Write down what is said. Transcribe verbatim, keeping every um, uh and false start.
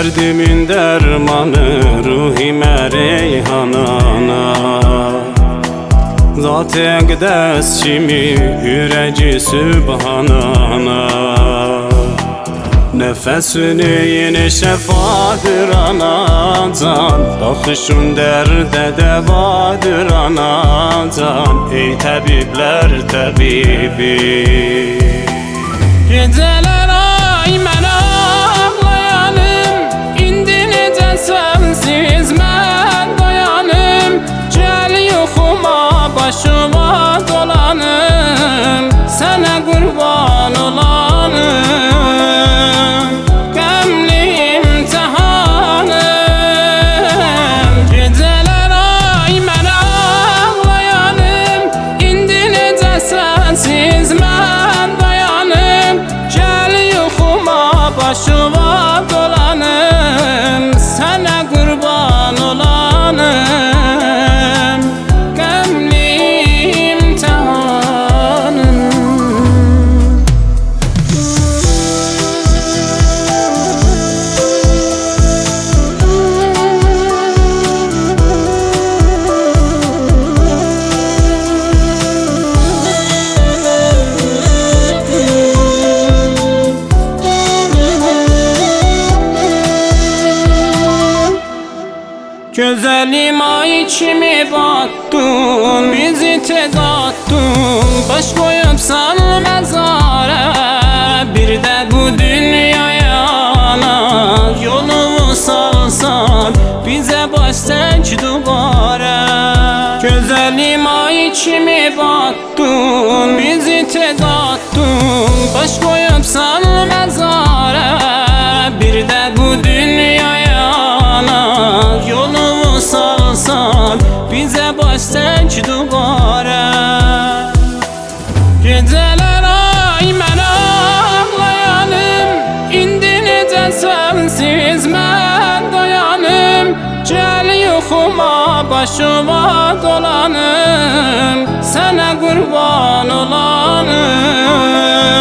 Derdimin dermanı ruhime reyhanana, Zat-ı Ekdes kimi üreci sübhanana. Nefesini yine şefadır anacan, Bakışın derde devadır anacan. Ey tabipler tabibi, Geceler ay mən ağlayanım, İndi necə sənsiz mən dayanım. Gəl yuxuma başıma dolanım, Sənə qurban olanım, qəmli imtihanım. Geceler ay mən ağlayanım, İndi necə sənsiz mən dayanım. Gəl yuxuma başıma dolanım, Sənə qurban olanım, qəmli imtihanım. Güzelim ay kimi battın, bizi tek attın, Baş koyupsan mezara, bir de bu dünyaya ana. Yolunu salsan bize baş tek duvara. Güzelim ay kimi battın, bizi tek attın, Baş koyupsan mezara, bir de bu dünyaya ana. Yolunu salsan bize baş tek duvara. Geceler ay mən ağlayanım, İndi necə sənsiz mən dayanım. Gəl yuxuma başıma dolanım, Sənə qurban olanım.